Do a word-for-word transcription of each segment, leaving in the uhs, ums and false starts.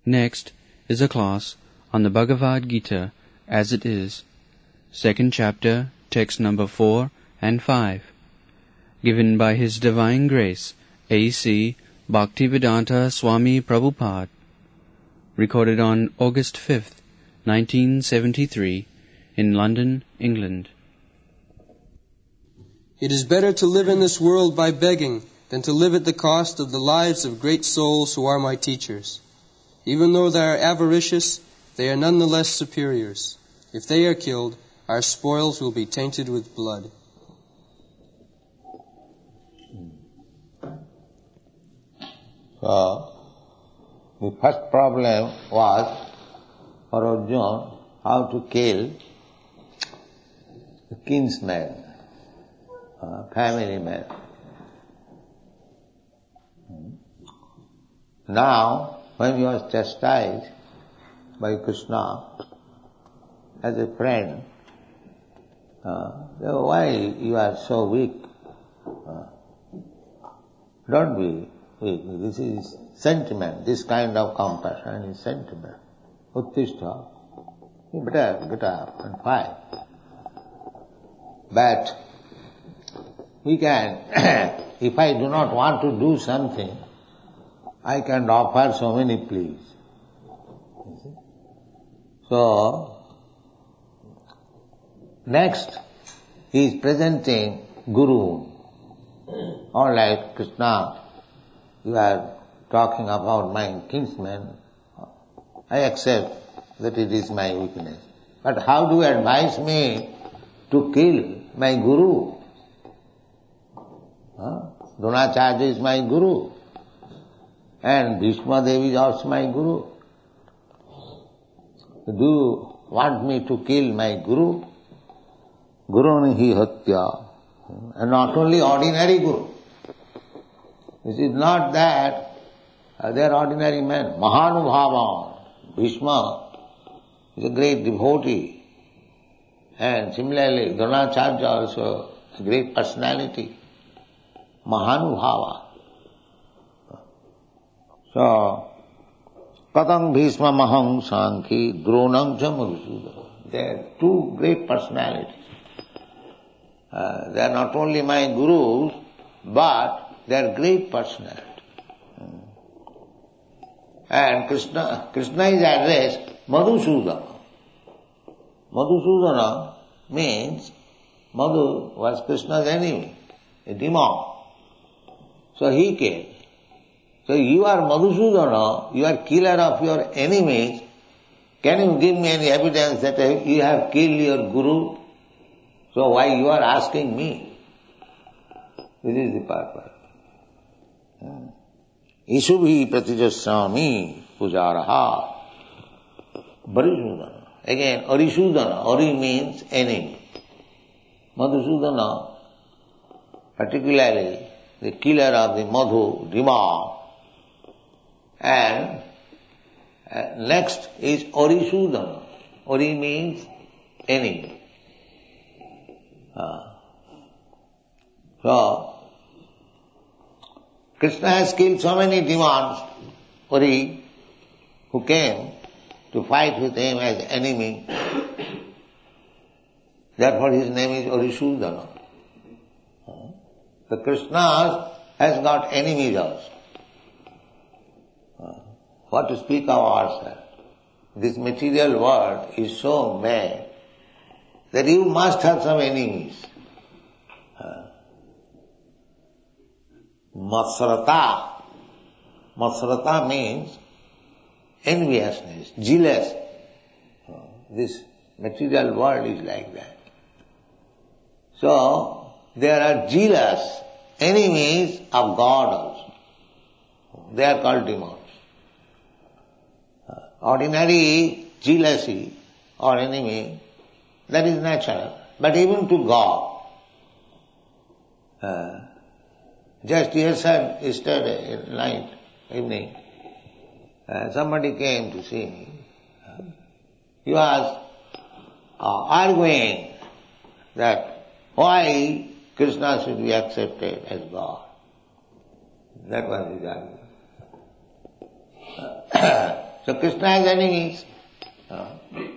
Next is a class on the Bhagavad Gita as it is, second chapter, text number four and five, given by His Divine Grace, A C Bhaktivedanta Swami Prabhupada, recorded on August fifth, nineteen seventy-three, in London, England. It is better to live in this world by begging than to live at the cost of the lives of great souls who are my teachers. Even though they are avaricious, they are nonetheless superiors. If they are killed, our spoils will be tainted with blood. So, the first problem was for Arjuna how to kill the kinsman, uh, family man. Now, when he was chastised by Krishna as a friend, uh, why you are so weak? Uh, don't be weak. This is sentiment. This kind of compassion is sentiment. Uttishta. You better get up and fight. But we can, if I do not want to do something, I can offer so many pleas. So, next he is presenting Guru. All like Krishna, you are talking about my kinsman. I accept that it is my weakness. But how do you advise me to kill my Guru? Huh? Dronacharya is my Guru. And Bhishma Devi is also my Guru. Do you want me to kill my Guru? Guru nihi hatya. And not only ordinary Guru. This is not that uh, they are ordinary men. Mahanubhava. Bhishma is a great devotee. And similarly, Dronacharya also a great personality. Mahanubhava. So, Katam Bhishma Maham Sankhi Dronam cha Madhusudana. They are two great personalities. Uh, they are not only my gurus, but they are great personalities. And Krishna, Krishna is addressed Madhusudana. Madhusudana means Madhu was Krishna's enemy, a demon. So he came. So you are Madhusudana, you are killer of your enemies. Can you give me any evidence that you have killed your Guru? So why you are asking me? This is the purpose. Ishubhi pratijasami pujaraha. Barisudana. Again, Arisudana. Ari means enemy. Madhusudana, particularly the killer of the Madhu, demon. And uh, next is Arisudana. Ari means enemy. Uh, so, Krishna has killed so many demons, Ari, who came to fight with him as enemy. Therefore his name is Arisudana. Uh, so Krishna has got enemies also. What to speak of ourselves? This material world is so bad that you must have some enemies. Uh, Matsarata. Matsarata means enviousness, jealous. Uh, this material world is like that. So, there are jealous enemies of God also. They are called demons. Ordinary jealousy or enemy, that is natural. But even to God, uh, just yesterday, yesterday night, evening, uh, somebody came to see me. He was uh, arguing that why Krishna should be accepted as God. That was his argument. So Krishna has enemies. Uh,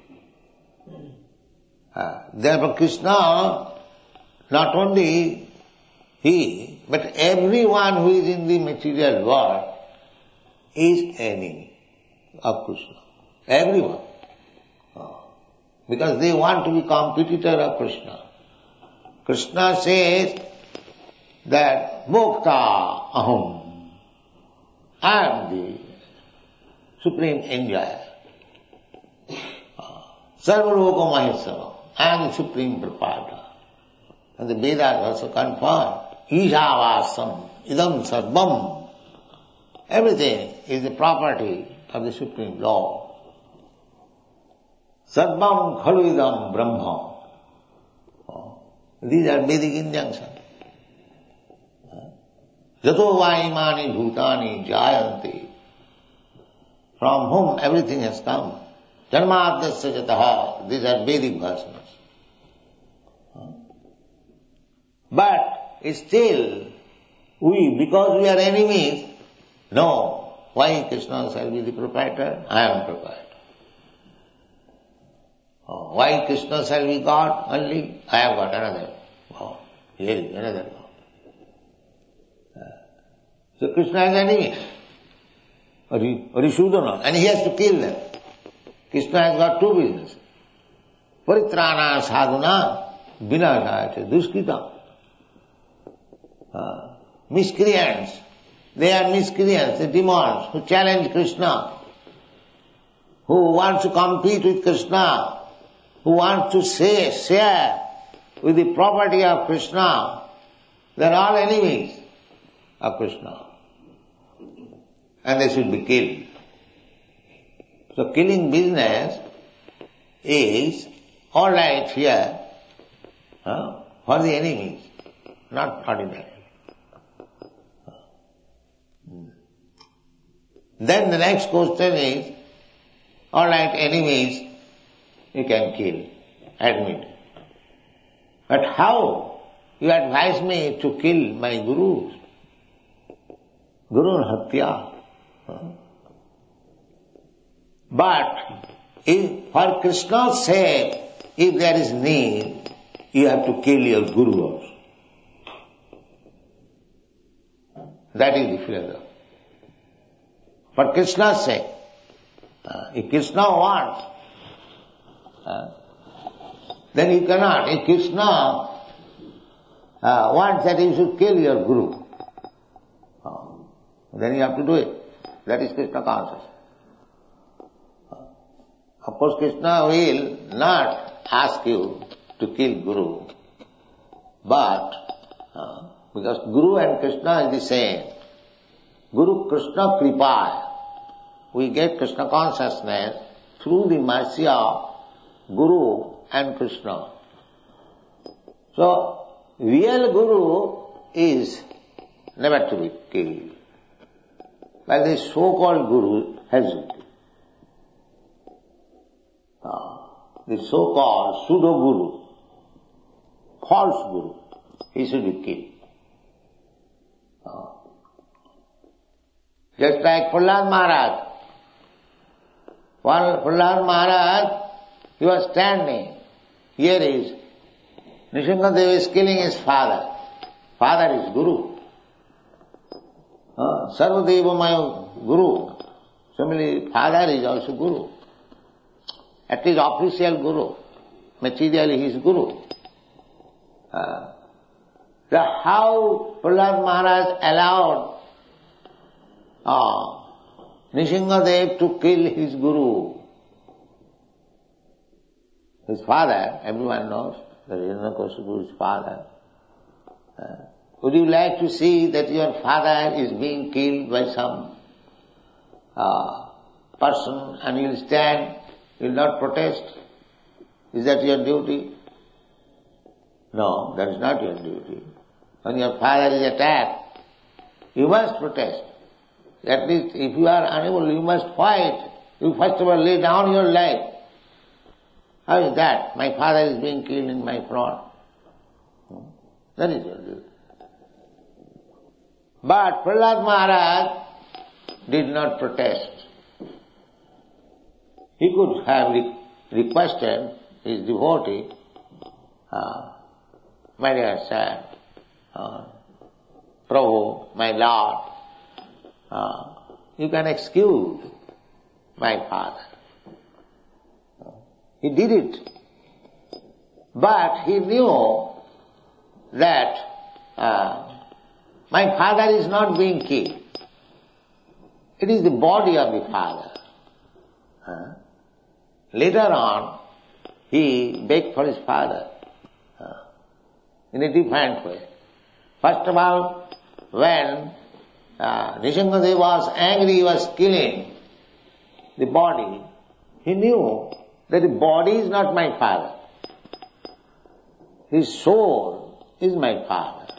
uh, therefore Krishna, not only he, but everyone who is in the material world is enemy of Krishna. Everyone. Uh, because they want to be competitor of Krishna. Krishna says that Mokta Aham, I am the supreme enjoyer. Sarvaloka Maheswara, I am the supreme proprietor. And the Vedas also confirm, Ishavasam, Idam Sarvam. Everything is the property of the Supreme Lord. Sarvam khalu idam Brahma. These are Vedic injunctions. Jato vaimani bhutani jayanti. From whom everything has come. Janmadasya jataha. These are Vedic verses. But still, we, because we are enemies, no. Why Krishna shall be the proprietor? I am proprietor. Oh, why Krishna shall be God only? I have got another. Oh, here is another God. So Krishna has enemies. Arisudana, and he has to kill them. Krishna has got two businesses. Paritrana sadhuna vinashaya duskita. Uh, miscreants. They are miscreants, the demons who challenge Krishna, who want to compete with Krishna, who want to say, share with the property of Krishna. They are all enemies of Krishna. And they should be killed. So killing business is all right here uh, for the enemies, not ordinary. Then the next question is, all right, enemies you can kill, admit. But how? You advise me to kill my gurus. Guru Hatya. But if for Krishna's sake, if there is need, you have to kill your guru also. That is the philosophy. For Krishna's sake. Uh, if Krishna wants, uh, then you cannot. If Krishna uh, wants that you should kill your guru, uh, then you have to do it. That is Krishna consciousness. Uh, of course Krishna will not ask you to kill guru, but uh, because guru and Krishna is the same. Guru Krishna Kripa. We get Krishna consciousness through the mercy of Guru and Krishna. So, real Guru is never to be killed. But the so-called Guru has to be. Uh, the so-called pseudo-Guru, false Guru, he should be killed. Uh, just like Prahlad Maharaj. While Prahlad Maharaj, he was standing. Here is Nrsimhadev is killing his father. Father is Guru. Uh, Sarvadeva Maya Guru. Similarly, father is also Guru. At least official Guru. Materially he is Guru. Uh, so how Prahlad Maharaj allowed uh, Nrsimhadev to kill his Guru? His father, everyone knows that Hiranyakashipu is his father. Uh, would you like to see that your father is being killed by some uh, person and you will stand, you will not protest? Is that your duty? No, that is not your duty. When your father is attacked, you must protest. At least if you are unable, you must fight. You first of all lay down your life. How is that? My father is being killed in my front. That is your duty. But Prahlad Maharaj did not protest. He could have re- requested his devotee, uh, my dear sir, uh, Prabhu, my Lord, uh, you can excuse my father. He did it. But he knew that uh, my father is not being killed. It is the body of the father. Uh, later on, he begged for his father uh, in a different way. First of all, when uh, Nrisimhadev was angry, he was killing the body, he knew that the body is not my father. His soul is my father.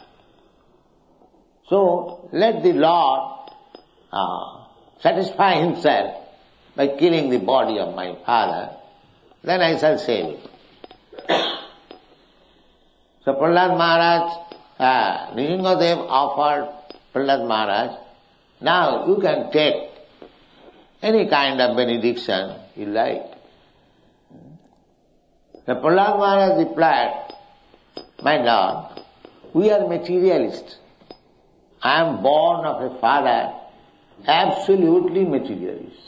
So let the Lord uh, satisfy himself by killing the body of my father, then I shall save it. So Prahlad Maharaj, uh, Nrisimhadev offered Prahlad Maharaj, now you can take any kind of benediction you like. The Prahlad Maharaj replied, my Lord, we are materialists. I am born of a father absolutely materialist.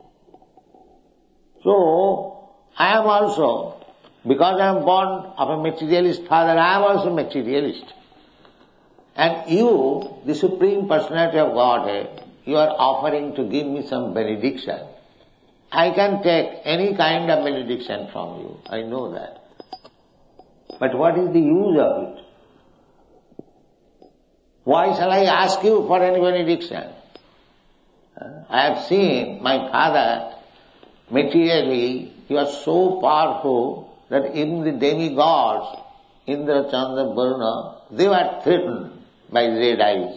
So, I am also, because I am born of a materialist father, I am also materialist. And you, the Supreme Personality of Godhead, you are offering to give me some benediction. I can take any kind of benediction from you, I know that. But what is the use of it? Why shall I ask you for any benediction? I have seen my father, materially, he was so powerful that even the demigods, Indra, Chandra, Varuna, they were threatened by red eyes.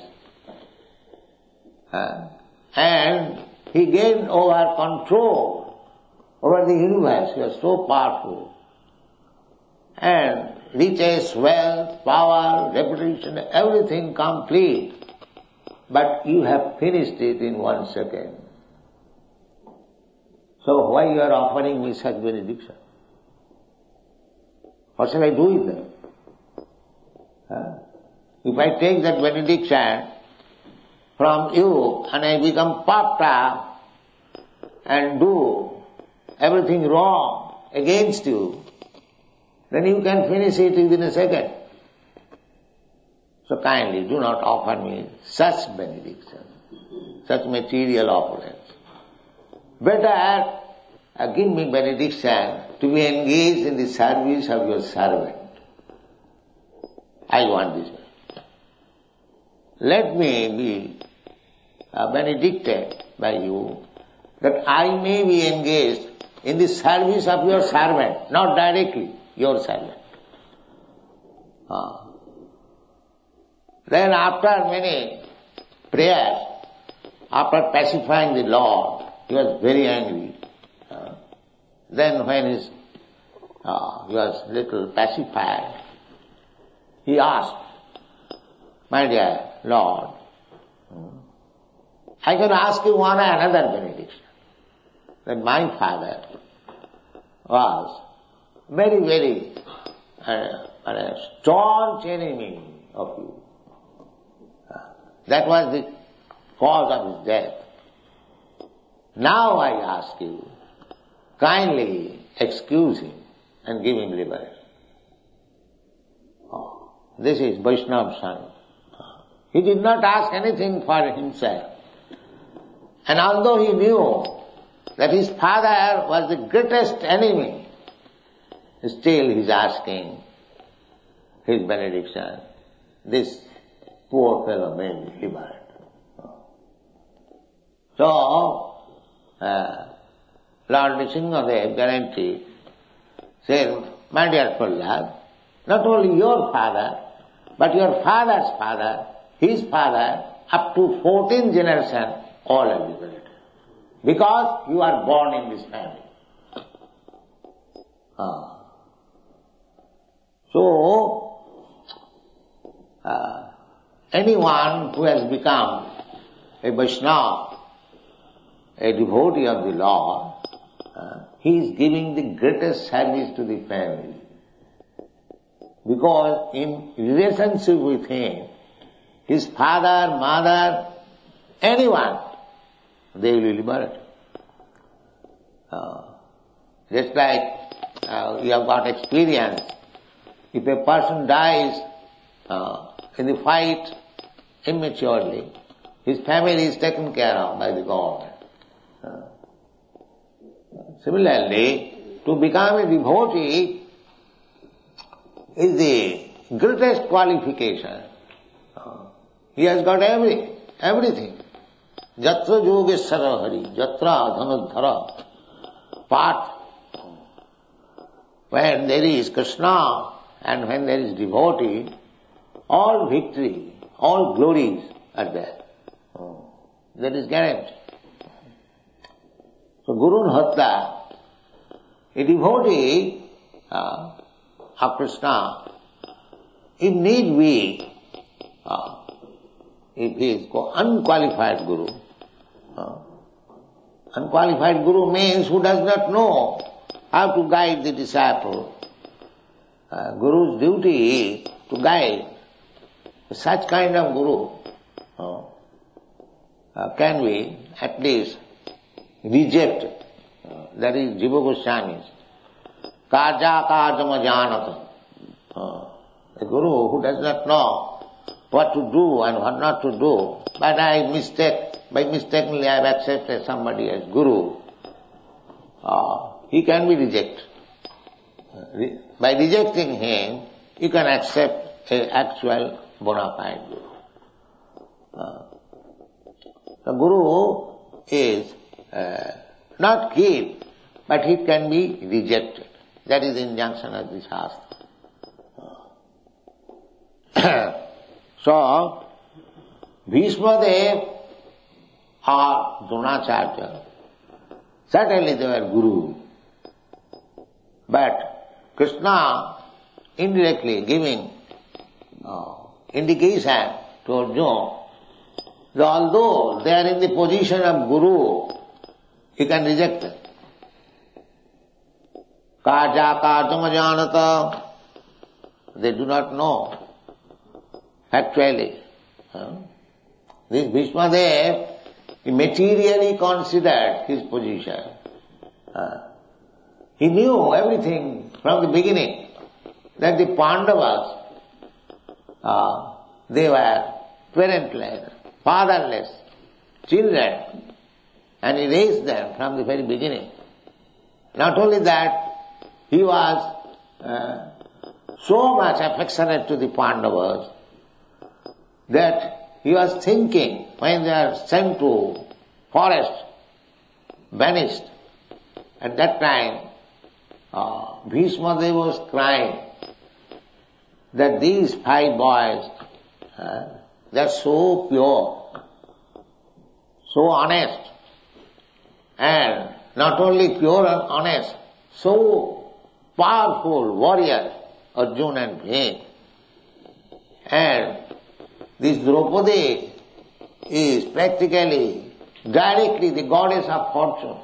Uh, and he gained over control over the universe. He was so powerful. And riches, wealth, power, reputation, everything complete. But you have finished it in one second. So why you are offering me such benediction? What shall I do with them? Huh? If I take that benediction from you and I become puffed up and do everything wrong against you, then you can finish it within a second. So kindly do not offer me such benediction, such material offerings. Better uh, give me benediction to be engaged in the service of your servant. I want this. Let me be uh, benedicted by you that I may be engaged in the service of your servant, not directly your servant. Uh. Then after many prayers, after pacifying the Lord, he was very angry. Uh, then when his, uh, he was little pacified, he asked, my dear Lord, I can ask you one another benediction. That my father was very, very uh, a staunch enemy of you. That was the cause of his death. Now I ask you, kindly excuse him and give him liberation. Oh, this is Vaishnava son. He did not ask anything for himself. And although he knew that his father was the greatest enemy, still he is asking his benediction. This poor fellow may be libered. So, uh, Lord Nrisimhadev guaranteed, said, my dear Prahlad, not only your father, but your father's father, his father, up to fourteen generations, all are liberated. Because you are born in this family. Ah. So, uh, anyone who has become a Vaishnava, a devotee of the Lord, uh, he is giving the greatest service to the family. Because in relationship with him, his father, mother, anyone, they will be liberated. Uh, just like uh, you have got experience, if a person dies uh, in the fight immaturely, his family is taken care of by the government. Uh, similarly, to become a devotee is the greatest qualification. Uh, he has got every, everything. Jatra yogeshwara hari, jatra dhanudhara. Path. When there is Krishna and when there is devotee, all victory, all glories are there. Oh, that is guaranteed. So Guru Hatha, a devotee uh, of Krishna, if need be, uh, if he is unqualified Guru, uh, unqualified Guru means who does not know how to guide the disciple. Uh, Guru's duty is to guide. Such kind of Guru uh, uh, can we at least reject. Uh, that is Jiva Goswami's. Karja karjama janata. Uh, a Guru who does not know what to do and what not to do, but I mistake, by mistakenly I have accepted somebody as Guru, uh, he can be rejected. Uh, re- by rejecting him, you can accept an actual bona fide Guru. Uh, the Guru is uh, not killed, but he can be rejected. That is the injunction of the Shastra. Uh, so, Bhishma Dev or Dronacharya, certainly they were Guru. But Krishna indirectly giving uh, indication to Arjuna that although they are in the position of Guru, he can reject them. Karja karjama janata, they do not know actually. Uh, this Bhishma Dev, he materially considered his position. Uh, he knew everything from the beginning, that the Pandavas, uh, they were parentless, fatherless children, and he raised them from the very beginning. Not only that, he was uh, so much affectionate to the Pandavas that he was thinking when they are sent to forest, banished, at that time uh, Bhishma Dev was crying that these five boys, uh, they are so pure, so honest, and not only pure and honest, so powerful warrior, Arjuna and Bhima. And this Draupadi is practically, directly the goddess of fortune.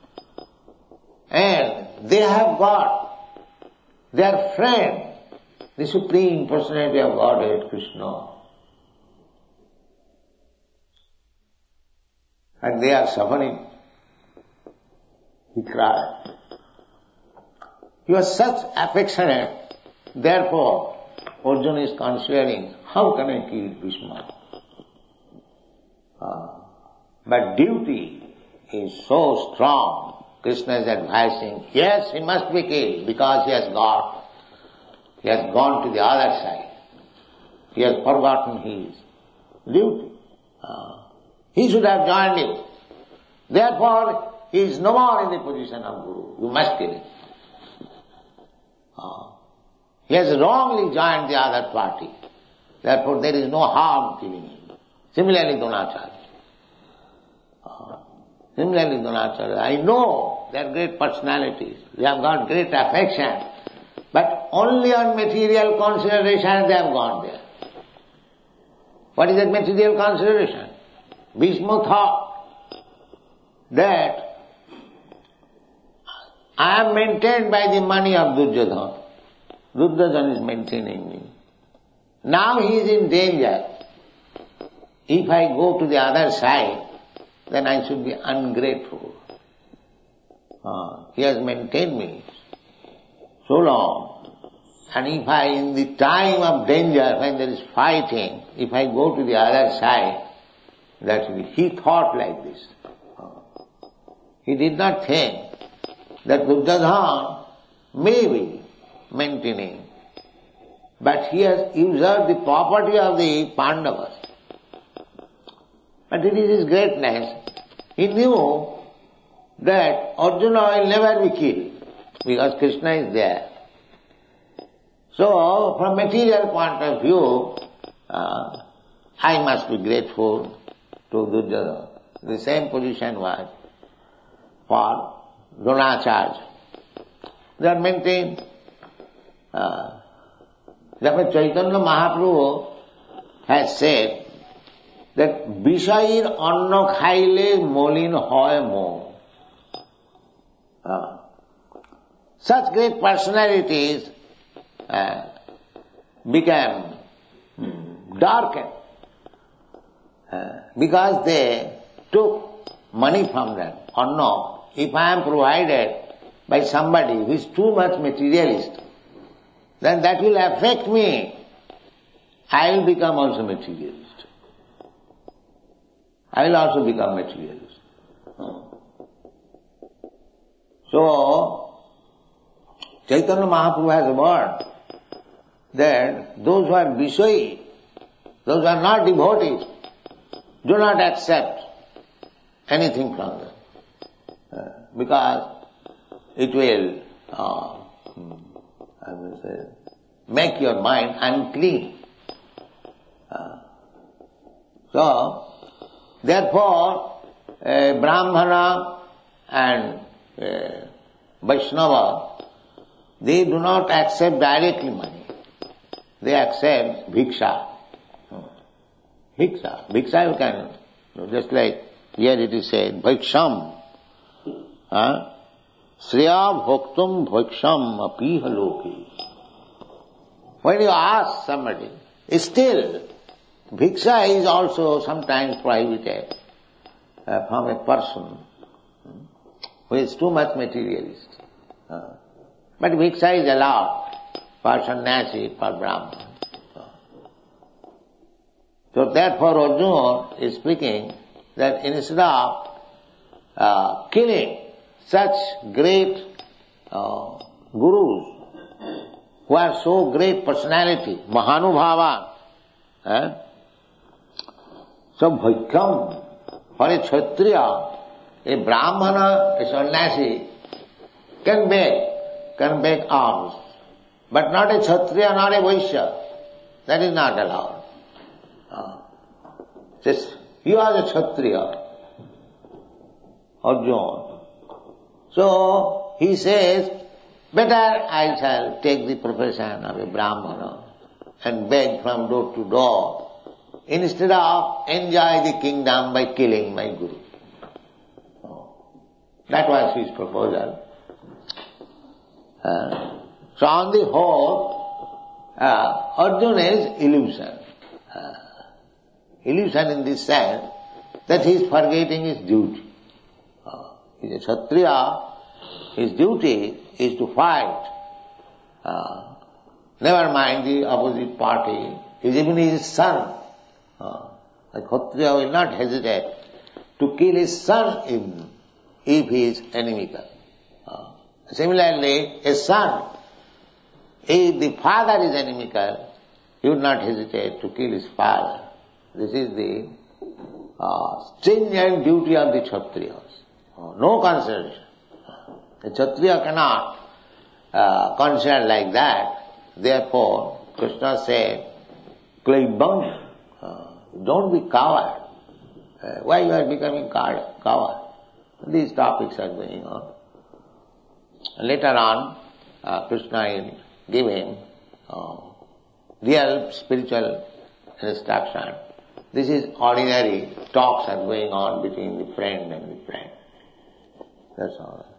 And they have got their friend, the Supreme Personality of Godhead, Krishna. And they are suffering. He cried. He was such affectionate, therefore Arjuna is considering, how can I kill Bhishma? Uh, but duty is so strong. Krishna is advising, yes, he must be killed because he has got, he has gone to the other side. He has forgotten his duty. Uh, he should have joined you. Therefore, he is no more in the position of Guru. You must kill him. Uh, he has wrongly joined the other party. Therefore, there is no harm killing him. Similarly, Dronacharya. Uh, similarly, Dronacharya. I know they are great personalities. They have got great affection. But only on material consideration they have gone there. What is that material consideration? Bhishma thought that I am maintained by the money of Duryodhana. Duryodhana is maintaining me. Now he is in danger. If I go to the other side, then I should be ungrateful. Uh, he has maintained me so long. And if I, in the time of danger, when there is fighting, if I go to the other side, that will be, he thought like this. Uh, he did not think that Duryodhana may be maintaining, but he has usurped the property of the Pandavas. But it is his greatness. He knew that Arjuna will never be killed because Krishna is there. So, from material point of view, uh, I must be grateful to Duryodhana. The same position was for Dronacharya. They are maintained. Uh, therefore Chaitanya Mahaprabhu has said that Visayir Anna Khaile Molin Hoy Mo. Uh, such great personalities uh, became darkened uh, because they took money from them. Or no, if I am provided by somebody who is too much materialist, then that will affect me. I will become also materialist. I will also become materialist. So, Chaitanya Mahaprabhu has a word that those who are Vishayi, those who are not devotees, do not accept anything from them. Uh, because it will, uh, I will say, make your mind unclean. Uh, so, therefore, uh, Brahmana and uh, Vaishnava, they do not accept directly money. They accept bhiksha. Bhiksha. Bhiksha you can, just like here it is said, bhiksham. Huh? Sriya bhoktum bhiksham apiha loki. When you ask somebody, still, bhiksha is also sometimes prohibited uh, from a person who is too much materialist. Uh, but bhiksha is allowed for sannyasi, for brahman. So therefore Arjuna is speaking that instead of uh, killing such great uh, gurus who are so great personality, Mahanubhava, eh? so bhikkham, for a kshatriya, a brahmana, a sannyasi, can beg, can beg alms, but not a kshatriya, not a vaishya. That is not allowed. Uh, just, you are a kshatriya, Arjuna. So, he says, better I shall take the profession of a brahmana and beg from door to door instead of enjoy the kingdom by killing my guru. That was his proposal. Uh, so on the whole, uh, Arjuna is illusion. Uh, illusion in this sense that he is forgetting his duty. Uh, he is a Kshatriya, his duty is to fight. Uh, never mind the opposite party, even his son. Uh, a Kshatriya will not hesitate to kill his son if, if he is inimical. Uh, similarly, a son, if the father is inimical, he would not hesitate to kill his father. This is the uh, stringent duty of the Kshatriyas. Uh, no consideration. A Kshatriya cannot uh, consider like that. Therefore, Krishna said, Klaibam, uh, don't be coward. Uh, why you are becoming coward? These topics are going on. Later on, uh, Krishna will give him uh, real spiritual instruction. This is ordinary talks are going on between the friend and the friend. That's all.